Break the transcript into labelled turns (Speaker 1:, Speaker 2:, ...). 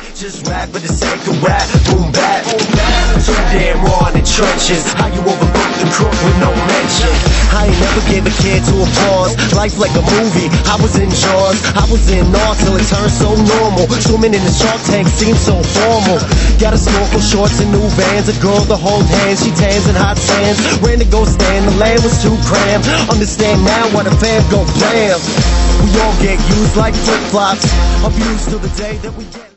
Speaker 1: Just rap for the sake of rap, boom bap. So damn raw in the trenches. How you overlook the crook with no mention? I ain't never gave a kid to applause. Life like a movie, I was in Jaws, I was in North till it turned so normal. Swimming in the Shark Tank seemed so formal. Got a snorkel, shorts and new Vans. A girl to hold hands, she tans in hot sands. Ran to go stand, the land was too crammed. Understand now why the fam go blam. We all get used like flip-flops, abused till the day that we get